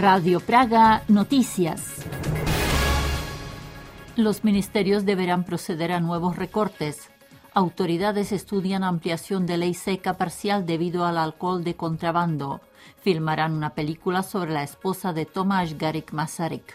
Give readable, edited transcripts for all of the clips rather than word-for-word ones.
Radio Praga Noticias. Los ministerios deberán proceder a nuevos recortes. Autoridades estudian ampliación de ley seca parcial debido al alcohol de contrabando. Filmarán una película sobre la esposa de Tomáš Garrigue Masaryk.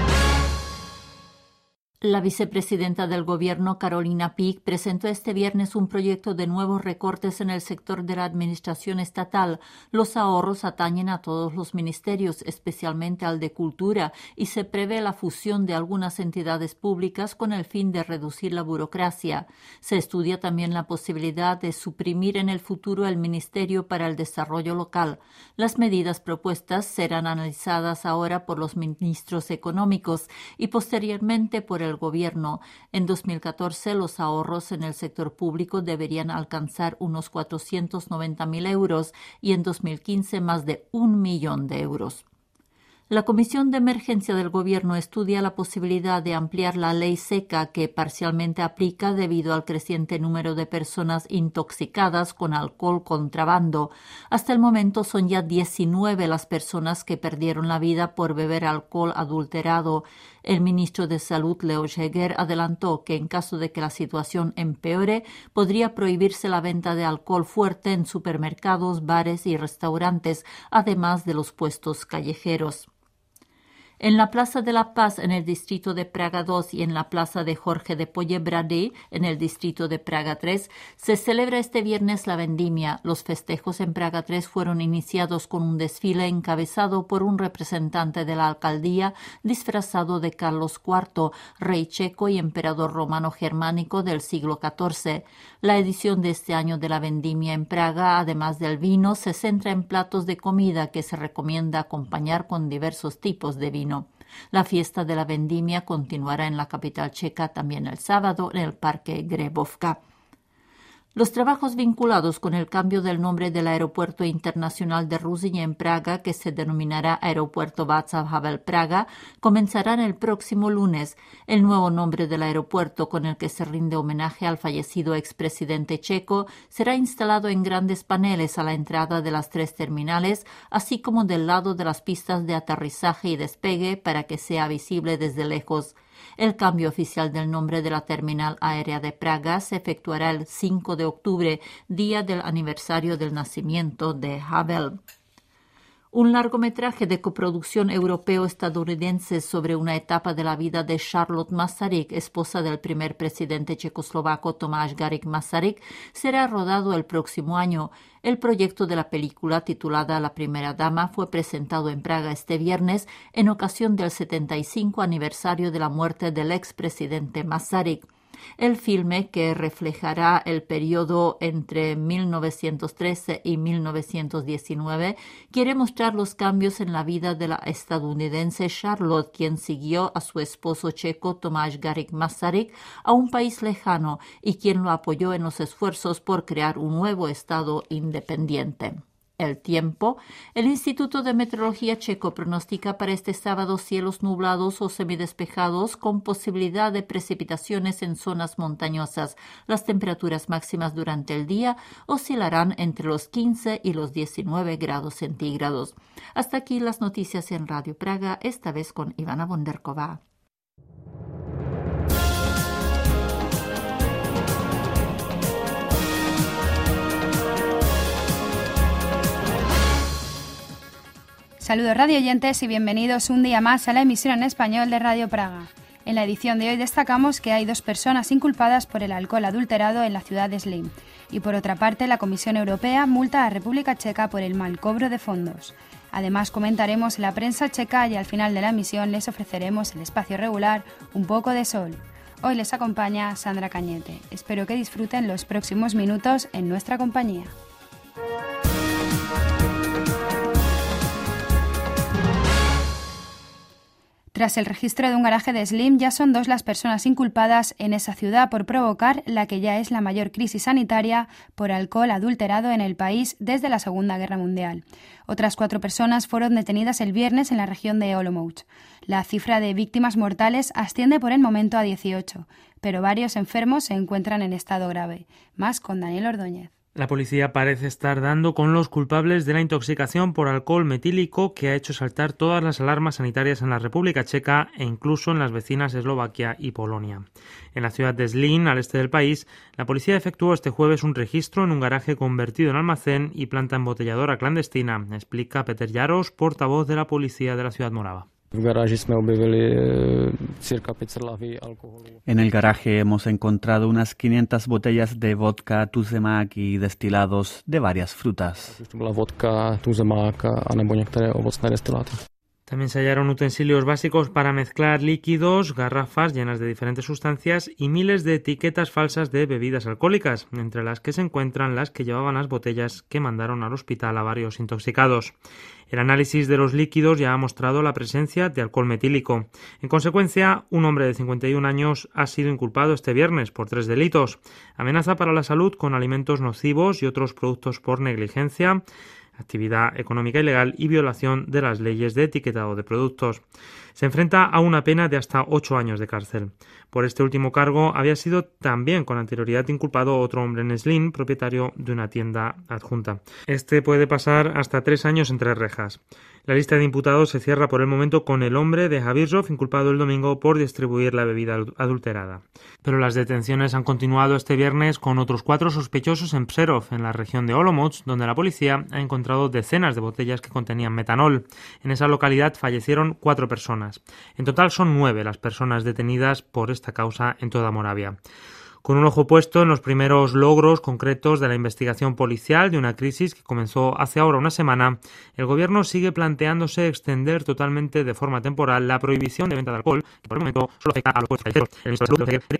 La vicepresidenta del Gobierno, Karolina Pík, presentó este viernes un proyecto de nuevos recortes en el sector de la administración estatal. Los ahorros atañen a todos los ministerios, especialmente al de Cultura, y se prevé la fusión de algunas entidades públicas con el fin de reducir la burocracia. Se estudia también la posibilidad de suprimir en el futuro el Ministerio para el Desarrollo Local. Las medidas propuestas serán analizadas ahora por los ministros económicos y posteriormente por el Gobierno. En 2014, los ahorros en el sector público deberían alcanzar unos 490.000 euros y en 2015 más de 1 millón de euros. La Comisión de Emergencia del Gobierno estudia la posibilidad de ampliar la ley seca que parcialmente aplica debido al creciente número de personas intoxicadas con alcohol contrabando. Hasta el momento son ya 19 las personas que perdieron la vida por beber alcohol adulterado. El ministro de Salud, Leoš Heger, adelantó que en caso de que la situación empeore, podría prohibirse la venta de alcohol fuerte en supermercados, bares y restaurantes, además de los puestos callejeros. En la Plaza de la Paz, en el distrito de Praga 2, y en la Plaza de Jorge de Poděbrady, en el distrito de Praga 3, se celebra este viernes la vendimia. Los festejos en Praga 3 fueron iniciados con un desfile encabezado por un representante de la alcaldía disfrazado de Carlos IV, rey checo y emperador romano germánico del siglo XIV. La edición de este año de la vendimia en Praga, además del vino, se centra en platos de comida que se recomienda acompañar con diversos tipos de vino. La fiesta de la vendimia continuará en la capital checa también el sábado en el Parque Grebovka. Los trabajos vinculados con el cambio del nombre del Aeropuerto Internacional de Ruzyně en Praga, que se denominará Aeropuerto Václav Havel Praga, comenzarán el próximo lunes. El nuevo nombre del aeropuerto, con el que se rinde homenaje al fallecido expresidente checo, será instalado en grandes paneles a la entrada de las 3 terminales, así como del lado de las pistas de aterrizaje y despegue para que sea visible desde lejos. El cambio oficial del nombre de la terminal aérea de Praga se efectuará el 5 de octubre, día del aniversario del nacimiento de Havel. Un largometraje de coproducción europeo-estadounidense sobre una etapa de la vida de Charlotte Masaryk, esposa del primer presidente checoslovaco Tomáš Garrigue Masaryk, será rodado el próximo año. El proyecto de la película, titulada La primera dama, fue presentado en Praga este viernes en ocasión del 75 aniversario de la muerte del expresidente Masaryk. El filme, que reflejará el periodo entre 1913 y 1919, quiere mostrar los cambios en la vida de la estadounidense Charlotte, quien siguió a su esposo checo Tomáš Garrigue Masaryk a un país lejano y quien lo apoyó en los esfuerzos por crear un nuevo estado independiente. El tiempo. El Instituto de Meteorología checo pronostica para este sábado cielos nublados o semidespejados con posibilidad de precipitaciones en zonas montañosas. Las temperaturas máximas durante el día oscilarán entre los 15 y los 19 grados centígrados. Hasta aquí las noticias en Radio Praga, esta vez con Ivana Bonderková. Saludos radio oyentes y bienvenidos un día más a la emisión en español de Radio Praga. En la edición de hoy destacamos que hay 2 personas inculpadas por el alcohol adulterado en la ciudad de Zlín. Y por otra parte, la Comisión Europea multa a República Checa por el mal cobro de fondos. Además comentaremos la prensa checa y al final de la emisión les ofreceremos el espacio regular Un poco de sol. Hoy les acompaña Sandra Cañete. Espero que disfruten los próximos minutos en nuestra compañía. Tras el registro de un garaje de Zlín, ya son 2 las personas inculpadas en esa ciudad por provocar la que ya es la mayor crisis sanitaria por alcohol adulterado en el país desde la Segunda Guerra Mundial. Otras 4 personas fueron detenidas el viernes en la región de Olomouc. La cifra de víctimas mortales asciende por el momento a 18, pero varios enfermos se encuentran en estado grave. Más con Daniel Ordóñez. La policía parece estar dando con los culpables de la intoxicación por alcohol metílico que ha hecho saltar todas las alarmas sanitarias en la República Checa e incluso en las vecinas Eslovaquia y Polonia. En la ciudad de Zlín, al este del país, la policía efectuó este jueves un registro en un garaje convertido en almacén y planta embotelladora clandestina, explica Peter Jaros, portavoz de la policía de la ciudad morava. En el garaje hemos encontrado unas 500 botellas de vodka, tuzemak y destilados de varias frutas. También se hallaron utensilios básicos para mezclar líquidos, garrafas llenas de diferentes sustancias y miles de etiquetas falsas de bebidas alcohólicas, entre las que se encuentran las que llevaban las botellas que mandaron al hospital a varios intoxicados. El análisis de los líquidos ya ha mostrado la presencia de alcohol metílico. En consecuencia, un hombre de 51 años ha sido inculpado este viernes por 3 delitos: amenaza para la salud con alimentos nocivos y otros productos por negligencia, actividad económica ilegal y violación de las leyes de etiquetado de productos. Se enfrenta a una pena de hasta 8 años de cárcel. Por este último cargo había sido también con anterioridad inculpado otro hombre en Zlín, propietario de una tienda adjunta. Este puede pasar hasta 3 años entre rejas. La lista de imputados se cierra por el momento con el hombre de Javirzov, inculpado el domingo por distribuir la bebida adulterada. Pero las detenciones han continuado este viernes con otros 4 sospechosos en Přerov, en la región de Olomouc, donde la policía ha encontrado decenas de botellas que contenían metanol. En esa localidad fallecieron 4 personas. En total son 9 las personas detenidas por esta causa en toda Moravia. Con un ojo puesto en los primeros logros concretos de la investigación policial de una crisis que comenzó hace ahora una semana, el gobierno sigue planteándose extender totalmente de forma temporal la prohibición de venta de alcohol, que por el momento solo afecta a los puestos callejeros. El ministro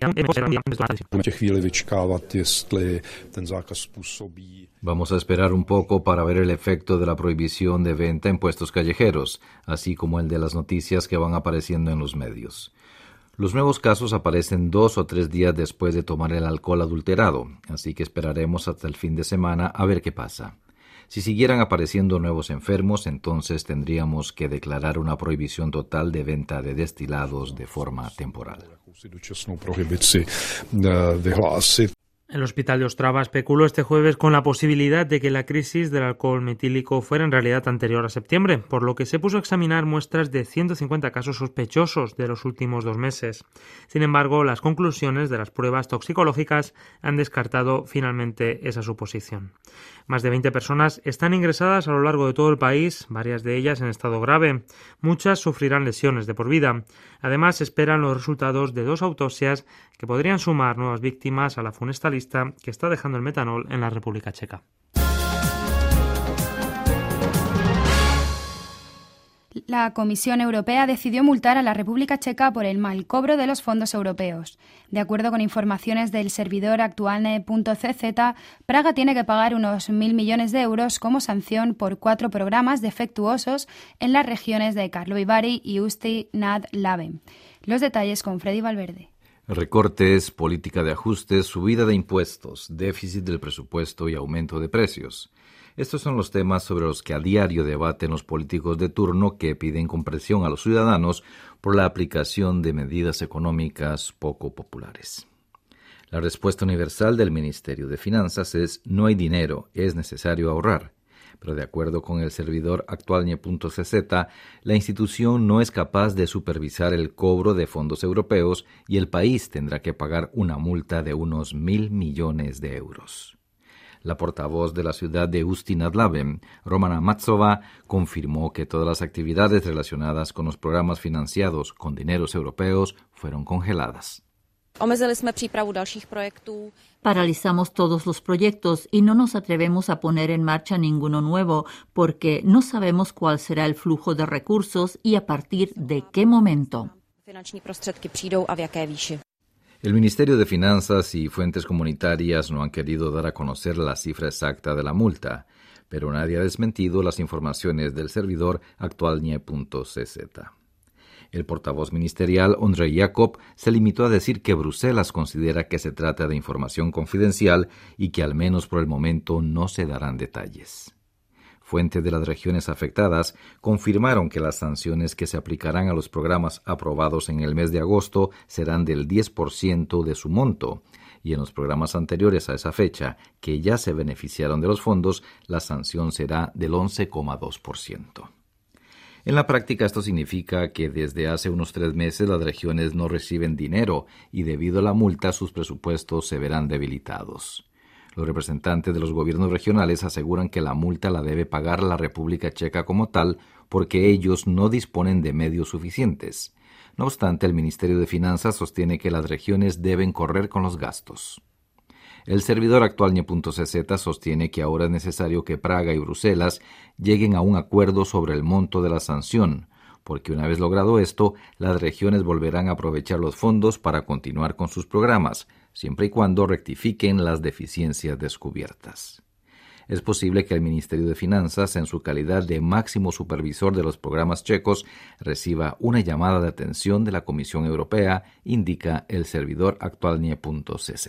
de Salud Vamos a esperar un poco para ver el efecto de la prohibición de venta en puestos callejeros, así como el de las noticias que van apareciendo en los medios. Los nuevos casos aparecen 2 o 3 días después de tomar el alcohol adulterado, así que esperaremos hasta el fin de semana a ver qué pasa. Si siguieran apareciendo nuevos enfermos, entonces tendríamos que declarar una prohibición total de venta de destilados de forma temporal. El hospital de Ostrava especuló este jueves con la posibilidad de que la crisis del alcohol metílico fuera en realidad anterior a septiembre, por lo que se puso a examinar muestras de 150 casos sospechosos de los últimos 2 meses. Sin embargo, las conclusiones de las pruebas toxicológicas han descartado finalmente esa suposición. Más de 20 personas están ingresadas a lo largo de todo el país, varias de ellas en estado grave. Muchas sufrirán lesiones de por vida. Además, se esperan los resultados de 2 autopsias que podrían sumar nuevas víctimas a la funesta lista que está dejando el metanol en la República Checa. La Comisión Europea decidió multar a la República Checa por el mal cobro de los fondos europeos. De acuerdo con informaciones del servidor Aktualne.cz, Praga tiene que pagar unos 1.000 millones de euros como sanción por 4 programas defectuosos en las regiones de Karlovy Vary y Ústí nad Labem. Los detalles con Freddy Valverde. Recortes, política de ajustes, subida de impuestos, déficit del presupuesto y aumento de precios. Estos son los temas sobre los que a diario debaten los políticos de turno que piden compresión a los ciudadanos por la aplicación de medidas económicas poco populares. La respuesta universal del Ministerio de Finanzas es: no hay dinero, es necesario ahorrar. Pero de acuerdo con el servidor Aktualne.cz, la institución no es capaz de supervisar el cobro de fondos europeos y el país tendrá que pagar una multa de unos 1.000 millones de euros. La portavoz de la ciudad de Ústí nad Labem, Romana Matsova, confirmó que todas las actividades relacionadas con los programas financiados con dineros europeos fueron congeladas. Paralizamos todos los proyectos y no nos atrevemos a poner en marcha ninguno nuevo porque no sabemos cuál será el flujo de recursos y a partir de qué momento. El Ministerio de Finanzas y fuentes comunitarias no han querido dar a conocer la cifra exacta de la multa, pero nadie ha desmentido las informaciones del servidor Aktualne.cz. El portavoz ministerial, Ondřej Jakob, se limitó a decir que Bruselas considera que se trata de información confidencial y que al menos por el momento no se darán detalles. Fuentes de las regiones afectadas confirmaron que las sanciones que se aplicarán a los programas aprobados en el mes de agosto serán del 10% de su monto y en los programas anteriores a esa fecha, que ya se beneficiaron de los fondos, la sanción será del 11,2%. En la práctica esto significa que desde hace unos 3 meses las regiones no reciben dinero y debido a la multa sus presupuestos se verán debilitados. Los representantes de los gobiernos regionales aseguran que la multa la debe pagar la República Checa como tal porque ellos no disponen de medios suficientes. No obstante, el Ministerio de Finanzas sostiene que las regiones deben correr con los gastos. El servidor actual.cz sostiene que ahora es necesario que Praga y Bruselas lleguen a un acuerdo sobre el monto de la sanción, porque una vez logrado esto, las regiones volverán a aprovechar los fondos para continuar con sus programas, siempre y cuando rectifiquen las deficiencias descubiertas. Es posible que el Ministerio de Finanzas, en su calidad de máximo supervisor de los programas checos, reciba una llamada de atención de la Comisión Europea, indica el servidor actual.cz.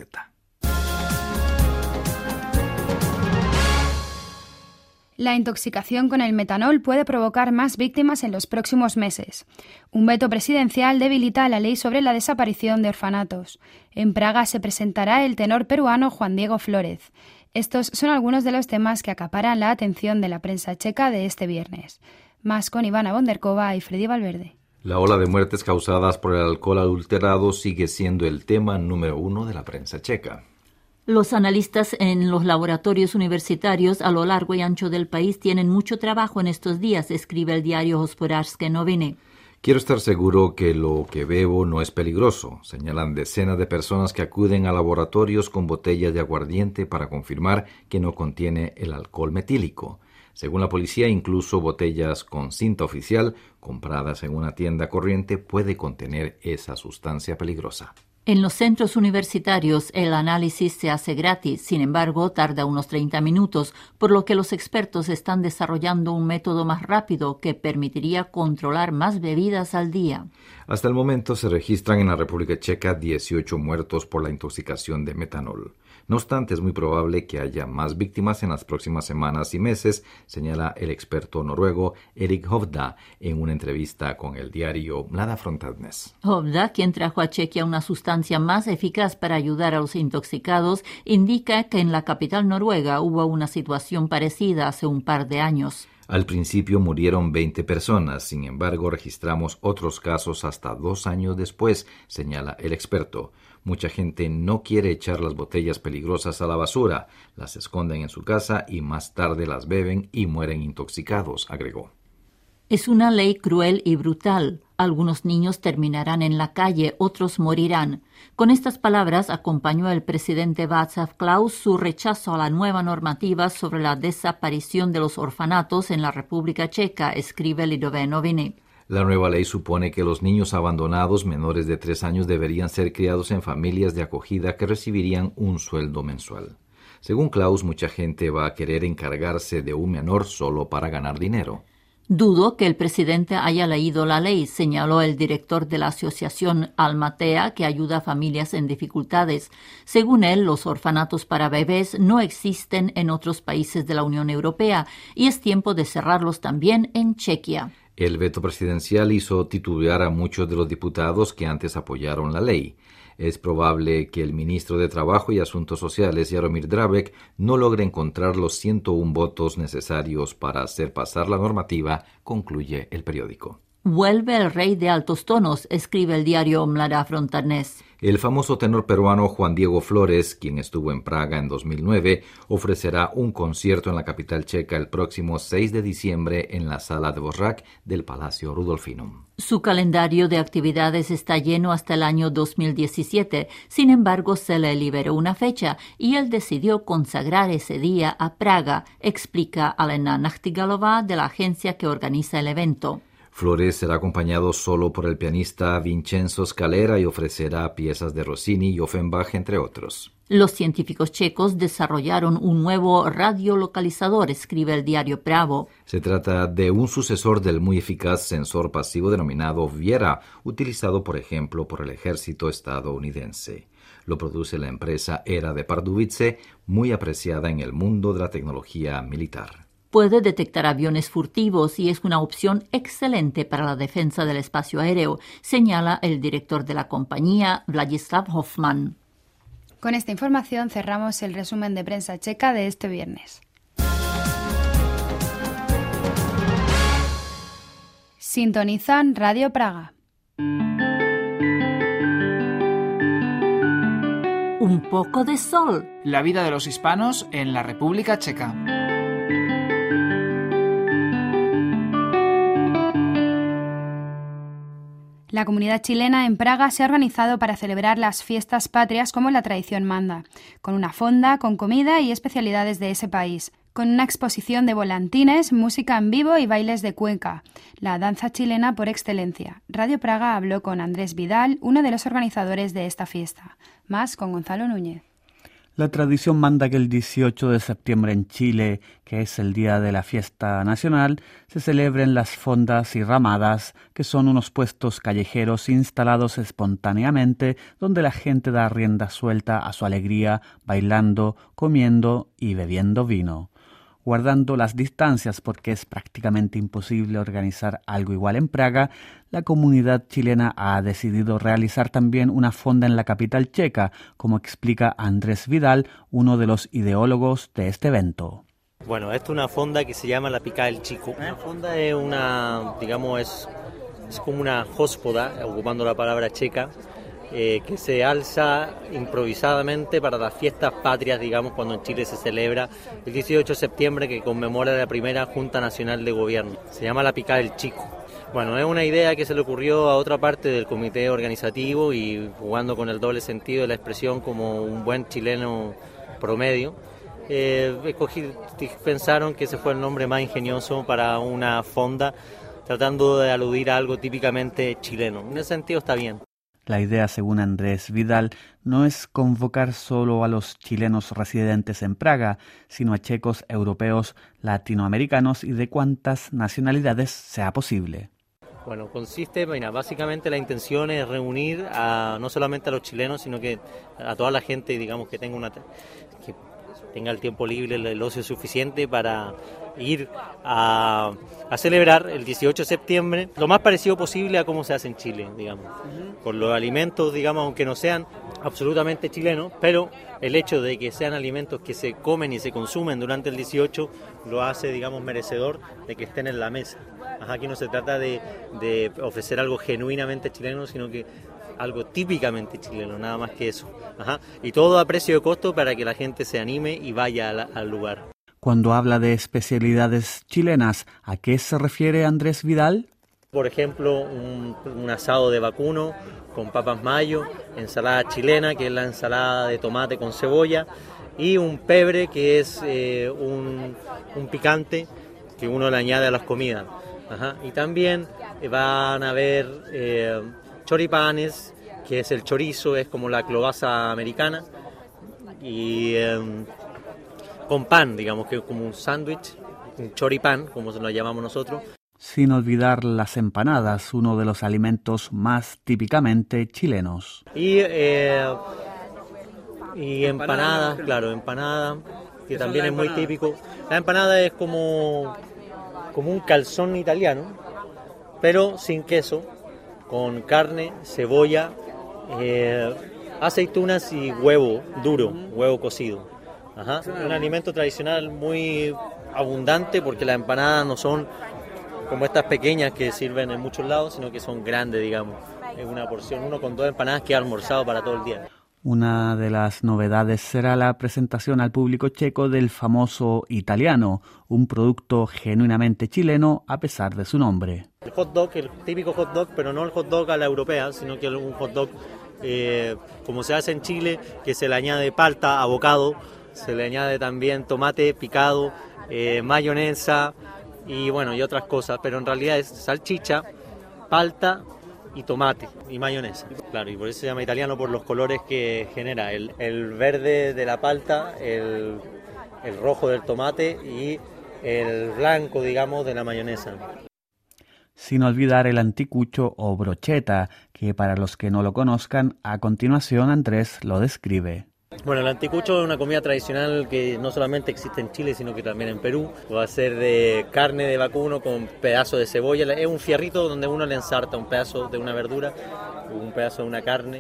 La intoxicación con el metanol puede provocar más víctimas en los próximos meses. Un veto presidencial debilita la ley sobre la desaparición de orfanatos. En Praga se presentará el tenor peruano Juan Diego Flórez. Estos son algunos de los temas que acaparan la atención de la prensa checa de este viernes. Más con Ivana Bonderkova y Freddy Valverde. La ola de muertes causadas por el alcohol adulterado sigue siendo el tema número 1 de la prensa checa. Los analistas en los laboratorios universitarios a lo largo y ancho del país tienen mucho trabajo en estos días, escribe el diario Hospodářské noviny. Quiero estar seguro que lo que bebo no es peligroso, señalan decenas de personas que acuden a laboratorios con botellas de aguardiente para confirmar que no contiene el alcohol metílico. Según la policía, incluso botellas con cinta oficial, compradas en una tienda corriente, puede contener esa sustancia peligrosa. En los centros universitarios el análisis se hace gratis, sin embargo tarda unos 30 minutos, por lo que los expertos están desarrollando un método más rápido que permitiría controlar más bebidas al día. Hasta el momento se registran en la República Checa 18 muertos por la intoxicación de metanol. No obstante, es muy probable que haya más víctimas en las próximas semanas y meses, señala el experto noruego Erik Hovda en una entrevista con el diario Mlada Frontadnes. Hovda, quien trajo a Chequia una sustancia más eficaz para ayudar a los intoxicados, indica que en la capital noruega hubo una situación parecida hace un par de años. Al principio murieron 20 personas, sin embargo registramos otros casos hasta 2 años después, señala el experto. Mucha gente no quiere echar las botellas peligrosas a la basura, las esconden en su casa y más tarde las beben y mueren intoxicados, agregó. Es una ley cruel y brutal. Algunos niños terminarán en la calle, otros morirán. Con estas palabras acompañó el presidente Václav Klaus su rechazo a la nueva normativa sobre la desaparición de los orfanatos en la República Checa, escribe Lidové noviny. La nueva ley supone que los niños abandonados menores de 3 años deberían ser criados en familias de acogida que recibirían un sueldo mensual. Según Klaus, mucha gente va a querer encargarse de un menor solo para ganar dinero. Dudo que el presidente haya leído la ley, señaló el director de la asociación Almatea, que ayuda a familias en dificultades. Según él, los orfanatos para bebés no existen en otros países de la Unión Europea y es tiempo de cerrarlos también en Chequia. El veto presidencial hizo titubear a muchos de los diputados que antes apoyaron la ley. Es probable que el ministro de Trabajo y Asuntos Sociales, Jaromír Drabek, no logre encontrar los 101 votos necesarios para hacer pasar la normativa, concluye el periódico. Vuelve el rey de altos tonos, escribe el diario Mlada Frontadnes. El famoso tenor peruano Juan Diego Flórez, quien estuvo en Praga en 2009, ofrecerá un concierto en la capital checa el próximo 6 de diciembre en la Sala Dvořák del Palacio Rudolfinum. Su calendario de actividades está lleno hasta el año 2017. Sin embargo, se le liberó una fecha y él decidió consagrar ese día a Praga, explica Alena Nachtigalová de la agencia que organiza el evento. Flórez será acompañado solo por el pianista Vincenzo Scalera y ofrecerá piezas de Rossini y Offenbach, entre otros. Los científicos checos desarrollaron un nuevo radiolocalizador, escribe el diario Pravo. Se trata de un sucesor del muy eficaz sensor pasivo denominado Viera, utilizado, por ejemplo, por el ejército estadounidense. Lo produce la empresa Era de Pardubice, muy apreciada en el mundo de la tecnología militar. Puede detectar aviones furtivos y es una opción excelente para la defensa del espacio aéreo, señala el director de la compañía, Vladislav Hoffman. Con esta información cerramos el resumen de prensa checa de este viernes. Sintonizan Radio Praga. Un poco de sol. La vida de los hispanos en la República Checa. La comunidad chilena en Praga se ha organizado para celebrar las fiestas patrias como la tradición manda, con una fonda, con comida y especialidades de ese país, con una exposición de volantines, música en vivo y bailes de cueca, la danza chilena por excelencia. Radio Praga habló con Andrés Vidal, uno de los organizadores de esta fiesta. Más con Gonzalo Núñez. La tradición manda que el 18 de septiembre en Chile, que es el día de la fiesta nacional, se celebren las fondas y ramadas, que son unos puestos callejeros instalados espontáneamente donde la gente da rienda suelta a su alegría, bailando, comiendo y bebiendo vino. Guardando las distancias porque es prácticamente imposible organizar algo igual en Praga, la comunidad chilena ha decidido realizar también una fonda en la capital checa, como explica Andrés Vidal, uno de los ideólogos de este evento. Bueno, esto es una fonda que se llama la Picada del Chico. La fonda es una, digamos, es como una hóspoda, ocupando la palabra checa, que se alza improvisadamente para las fiestas patrias, digamos, cuando en Chile se celebra el 18 de septiembre, que conmemora la primera Junta Nacional de Gobierno. Se llama la Picada del Chico. Bueno, es una idea que se le ocurrió a otra parte del comité organizativo y jugando con el doble sentido de la expresión como un buen chileno promedio. Pensaron que ese fue el nombre más ingenioso para una fonda, tratando de aludir a algo típicamente chileno. En ese sentido está bien. La idea, según Andrés Vidal, no es convocar solo a los chilenos residentes en Praga, sino a checos, europeos, latinoamericanos y de cuantas nacionalidades sea posible. Bueno, consiste, básicamente la intención es reunir no solamente a los chilenos, sino que a toda la gente, digamos, que tenga el tiempo libre, el ocio suficiente para ir a celebrar el 18 de septiembre lo más parecido posible a cómo se hace en Chile, digamos, con los alimentos, digamos, aunque no sean absolutamente chilenos, pero el hecho de que sean alimentos que se comen y se consumen durante el 18 lo hace, digamos, merecedor de que estén en la mesa. Aquí no se trata de ofrecer algo genuinamente chileno, sino que algo típicamente chileno, nada más que eso. Y todo a precio de costo para que la gente se anime y vaya al lugar. Cuando habla de especialidades chilenas, ¿a qué se refiere Andrés Vidal? Por ejemplo, un asado de vacuno con papas mayo, ensalada chilena, que es la ensalada de tomate con cebolla, y un pebre, que es un picante que uno le añade a las comidas. Y también van a haber choripanes, que es el chorizo, es como la clobaza americana, y con pan, digamos, que es como un sándwich, un choripán, como se lo llamamos nosotros. Sin olvidar las empanadas, uno de los alimentos más típicamente chilenos. Y empanadas, claro, empanada, que también es muy típico. La empanada es como un calzón italiano, pero sin queso, con carne, cebolla, aceitunas y huevo duro, huevo cocido. Un alimento tradicional muy abundante porque las empanadas no son como estas pequeñas que sirven en muchos lados, sino que son grandes, digamos. Es una porción, uno con 2 empanadas queda almorzado para todo el día. Una de las novedades será la presentación al público checo del famoso italiano, un producto genuinamente chileno a pesar de su nombre. El hot dog, el típico hot dog, pero no el hot dog a la europea, sino que un hot dog como se hace en Chile, que se le añade palta, abocado, se le añade también tomate picado, mayonesa y otras cosas, pero en realidad es salchicha, palta y tomate y mayonesa. Claro, y por eso se llama italiano, por los colores que genera, el verde de la palta, el rojo del tomate y el blanco, digamos, de la mayonesa. Sin olvidar el anticucho o brocheta, que para los que no lo conozcan, a continuación Andrés lo describe. Bueno, el anticucho es una comida tradicional que no solamente existe en Chile, sino que también en Perú. Va a ser de carne de vacuno con pedazo de cebolla. Es un fierrito donde uno le ensarta un pedazo de una verdura, un pedazo de una carne,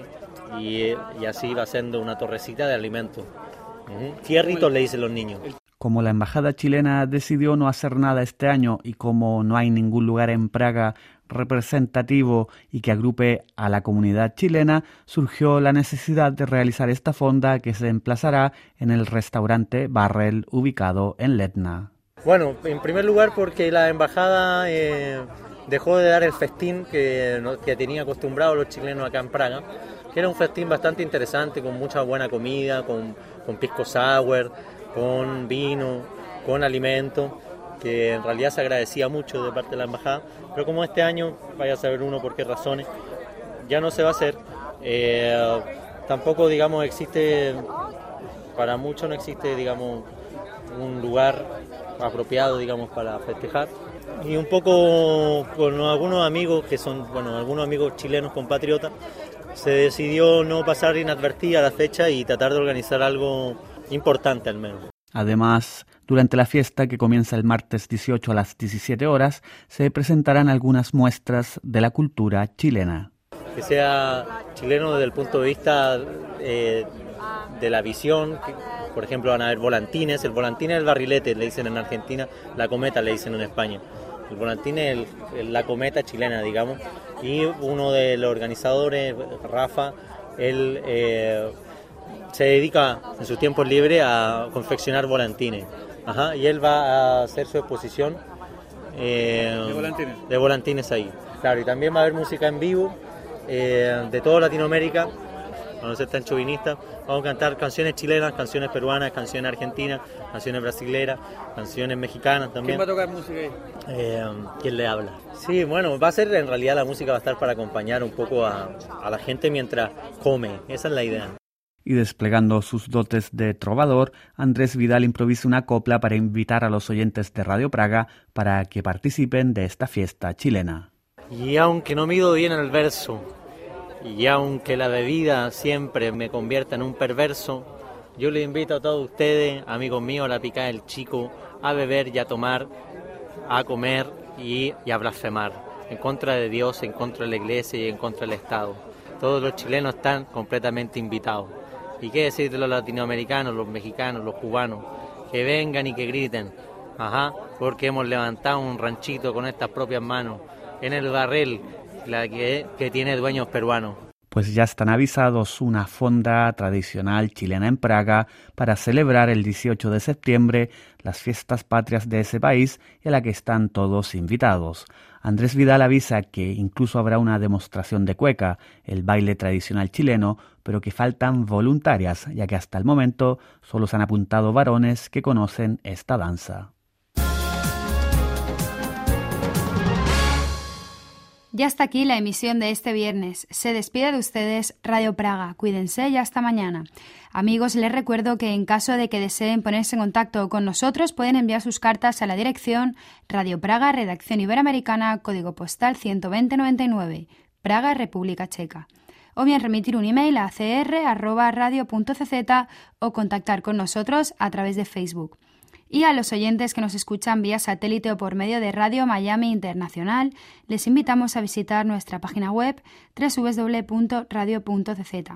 y así va siendo una torrecita de alimento. Fierritos le dicen los niños. Como la embajada chilena decidió no hacer nada este año y como no hay ningún lugar en Praga representativo y que agrupe a la comunidad chilena, surgió la necesidad de realizar esta fonda que se emplazará en el restaurante Barrel ubicado en Letna. Bueno, en primer lugar porque la embajada dejó de dar el festín que tenía acostumbrados los chilenos acá en Praga, que era un festín bastante interesante, con mucha buena comida, con pisco sour, con vino, con alimento, que en realidad se agradecía mucho de parte de la embajada, pero como este año, vaya a saber uno por qué razones, ya no se va a hacer. Tampoco, digamos, existe, para muchos no existe, digamos, un lugar apropiado, digamos, para festejar. Y un poco con algunos amigos que son, bueno, algunos amigos chilenos compatriotas, se decidió no pasar inadvertida la fecha y tratar de organizar algo importante al menos. Además, durante la fiesta, que comienza el martes 18 a las 17 horas, se presentarán algunas muestras de la cultura chilena. Que sea chileno desde el punto de vista de la visión, que, por ejemplo, van a haber volantines. El volantín es el barrilete, le dicen en Argentina, la cometa le dicen en España. El volantín es la cometa chilena, digamos, y uno de los organizadores, Rafa, él se dedica en sus tiempos libres a confeccionar volantines. Y él va a hacer su exposición de volantines ahí. Claro, y también va a haber música en vivo de toda Latinoamérica, para no ser tan chauvinista. Vamos a cantar canciones chilenas, canciones peruanas, canciones argentinas, canciones brasileras, canciones mexicanas también. ¿Quién va a tocar música ahí? ¿Quién le habla? Sí, bueno, va a ser, en realidad la música va a estar para acompañar un poco a la gente mientras come, esa es la idea. Y desplegando sus dotes de trovador, Andrés Vidal improvisa una copla para invitar a los oyentes de Radio Praga para que participen de esta fiesta chilena. Y aunque no mido bien el verso, y aunque la bebida siempre me convierta en un perverso, yo les invito a todos ustedes, amigos míos, a la picada del chico, a beber y a tomar, a comer y a blasfemar, en contra de Dios, en contra de la iglesia y en contra del Estado. Todos los chilenos están completamente invitados. ¿Y qué decir de los latinoamericanos, los mexicanos, los cubanos? Que vengan y que griten, porque hemos levantado un ranchito con estas propias manos, en el Barrel, la que tiene dueños peruanos. Pues ya están avisados una fonda tradicional chilena en Praga para celebrar el 18 de septiembre las fiestas patrias de ese país y a la que están todos invitados. Andrés Vidal avisa que incluso habrá una demostración de cueca, el baile tradicional chileno, pero que faltan voluntarias, ya que hasta el momento solo se han apuntado varones que conocen esta danza. Ya está aquí la emisión de este viernes. Se despide de ustedes Radio Praga. Cuídense y hasta mañana. Amigos, les recuerdo que en caso de que deseen ponerse en contacto con nosotros, pueden enviar sus cartas a la dirección Radio Praga, Redacción Iberoamericana, Código Postal 12099, Praga, República Checa. O bien remitir un email a cr@radio.cz o contactar con nosotros a través de Facebook. Y a los oyentes que nos escuchan vía satélite o por medio de Radio Miami Internacional, les invitamos a visitar nuestra página web www.radio.cz.